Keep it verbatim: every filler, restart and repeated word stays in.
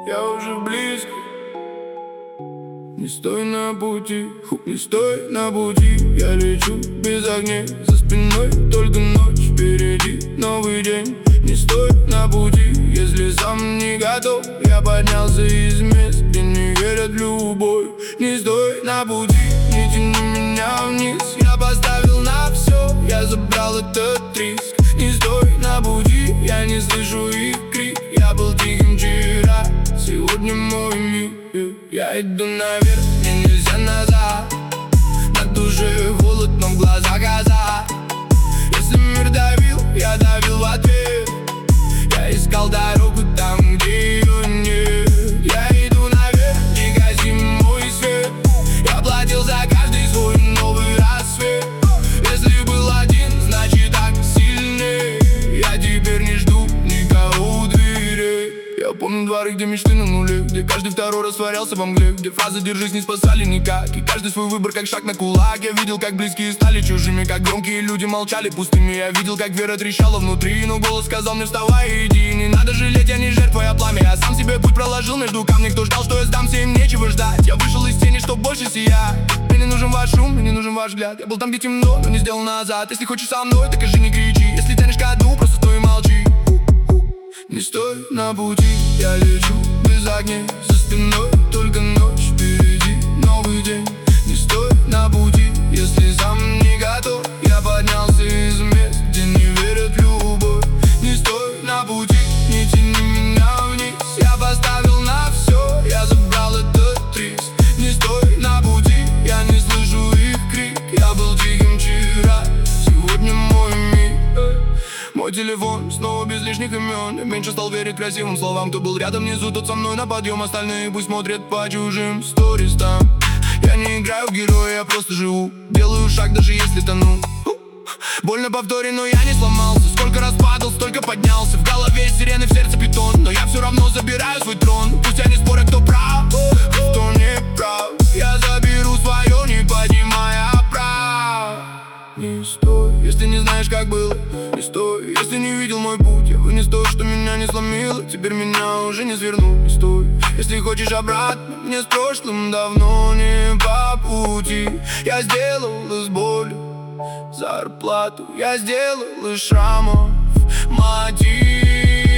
я уже близко. Не стой на пути, хуй, не стой на пути. Я лечу без огней, за спиной только ночь. Впереди новый день, не стой на пути. Если сам не готов, я поднялся из мест, где не верят в любовь. Не стой на пути, не тяни меня вниз. Я поставил на все, я забрал этот риск. Не стой на пути, я не слышу их крик. Я был тихим вчера, сегодня мой мир. Я иду наверх, мне нельзя назад. На душе холод, но в глазах азарт. Если мир давил, я давил в ответ. Я искал дорогу там, где ее нет. Я иду наверх, не гаси мой свет. Я платил за каждый свой новый рассвет. Если был один, значит так сильнее. Я теперь не жду никого у дверей. Я помню дворы, где мечты на нуле, где каждый второй растворялся во мгле, где фразы «держись» не спасали никак. И каждый свой выбор, как шаг на кулак. Я видел, как близкие стали чужими, как громкие люди молчали пустыми. Я видел, как вера трещала внутри, но голос сказал мне: вставай, иди. Не надо жалеть, я не жертва, я пламя. Я сам себе путь проложил между камней. Кто ждал, что я сдамся, им нечего ждать. Я вышел из тени, чтоб больше сиять. Мне не нужен ваш шум, мне не нужен ваш взгляд. Я был там, где темно, но не сделал назад. Если хочешь со мной, так и не кричи. Если тянешь ко дну, просто стой и молчи. Не стой на пути, я лечу без огней, за спиной только ночь. Впереди новый день. Не стой на пути, если сам не готов. Я поднялся из мест, где не верят в любовь. Не стой на пути, не тяни меня вниз. Я поставил на все, я забрал этот риск. Не стой на пути, я не слышу их крик. Я был тихим вчера, сегодня мой мир. Мой телефон снова без лишних имен. Я меньше стал верить красивым словам. Кто был рядом внизу, тот со мной на подъем. Остальные пусть смотрят по чужим сторис там. Я не играю в героя, я просто живу. Делаю шаг, даже если тону. Больно повторен, но я не сломался. Сколько раз падал, столько поднялся. В голове сирены, в сердце питон. Но я все равно забираю свой трон. Пусть они спорят, кто прав, кто не прав. Я заберу свое, не поднимая прав. Не стой, если не знаешь, как было. Не стой, если не видел мой путь. Я вынес то, что меня не сломило. Теперь меня уже не свернуть. Не стой, если хочешь обратно. Мне с прошлым давно не по пути. Я сделал из боли зарплату. Я сделал из шрамов мотив.